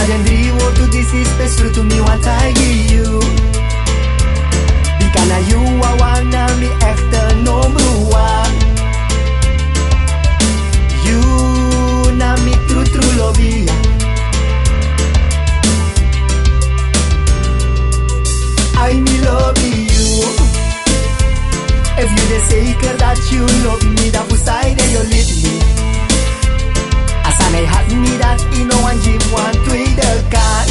Nadandri wo to disrespect to me what I give you. Because now you are one of me echte number one. You na me true love ya. I me love you. If you the zeker that you love me, dan voor zij dat je lief me. Als hij had me dat in een gym one tweede kans.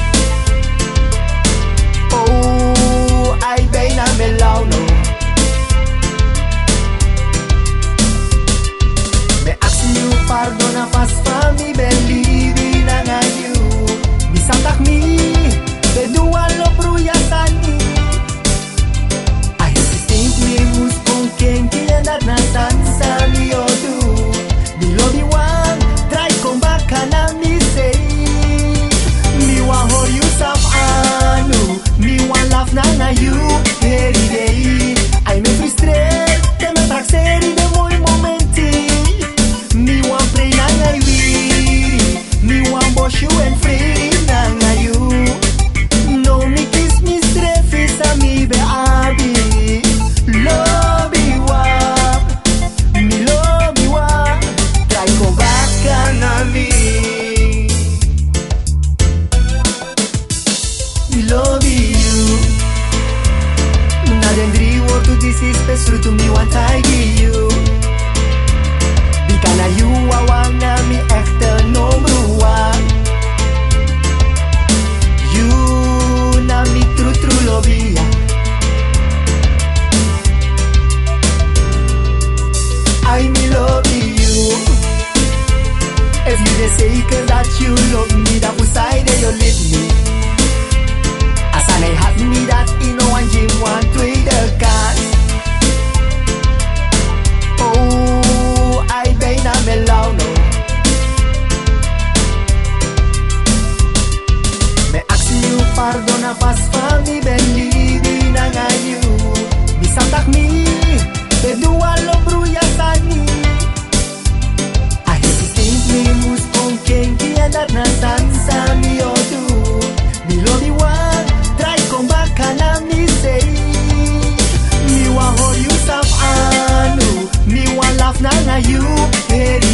Oh, I bijna melau no. Me ask you pardon pas van me believe na you. Mi santak me, be dua lo pruya sani. Quem que andar na dança me odo. Me love one, try come back and me say. Me want hold you some anu. Me want laugh na you every day. I me frustrate, te me traxeri de moi momenti. Me want play na you. Me want boss you and free na you. No me kiss me straight face a me be abi. Love. Disrespect to me what I give you. Because now you are one of me echte number one. You na me true love ya. I me love you. If you the zeker that you love me, dan voor zij dat je lief me. Als hij had me dat in een gym one tweede kans. Oh, I bijna melau no. Me ask you pardon pas van me believe na you. Mi santak me, be dua lo pruya sani. I hesitate me mus con quem que andar na dança me odo. Me love one, try come back and me say. Me want hold you some anu. Me want laugh na you.